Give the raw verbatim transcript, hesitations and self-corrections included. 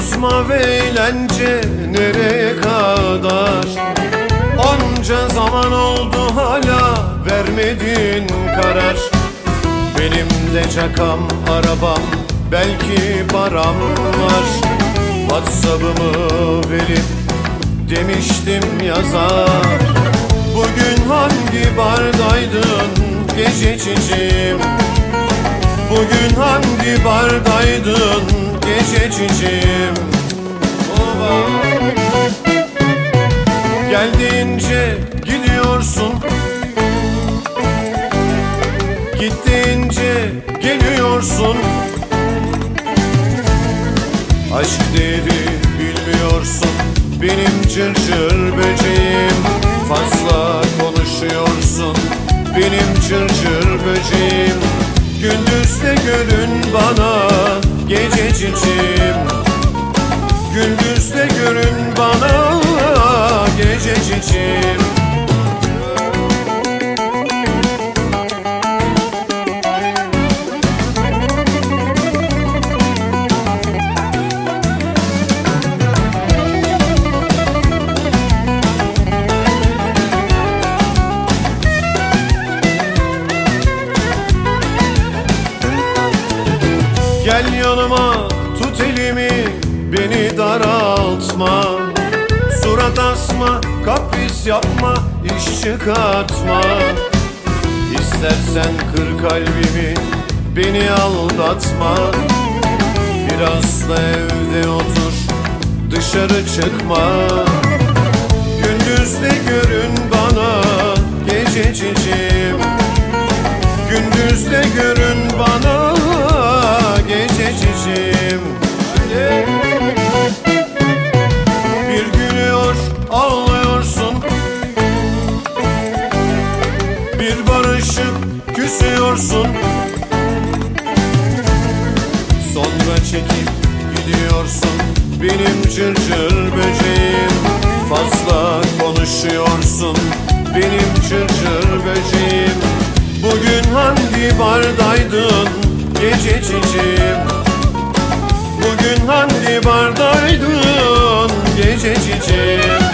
Bozma ve eğlence nereye kadar? Onca zaman oldu hala vermedin karar. Benim de cakam, arabam, belki param var. WhatsApp'ımı verip demiştim yazar. Bugün hangi bardaydın gececiciğim? Bugün hangi bardaydın gececiciğim? Oba. Geldiğince gidiyorsun, gittiğince geliyorsun. Aşk değeri bilmiyorsun benim cırcır böceğim. Fazla konuşuyorsun benim cırcır böceğim. Gündüz de görün bana gececiciğim. Gündüz de görün bana gececiciğim. Gel yanıma, tut elimi, beni daraltma. Surat asma, kapris yapma, iş çıkartma. İstersen kır kalbimi, beni aldatma. Biraz da evde otur, dışarı çıkma. Gündüz de görün bana gececiciğim. Gündüz de görün bana gececiciğim. Bir gülüyor ağlıyorsun, bir barışıp küsüyorsun. Sonra çekip gidiyorsun benim cırcır böceğim. Fazla konuşuyorsun benim cırcır böceğim. Bugün hangi bardaydın gececiciğim? Bugün hangi bardaydın gececiciğim?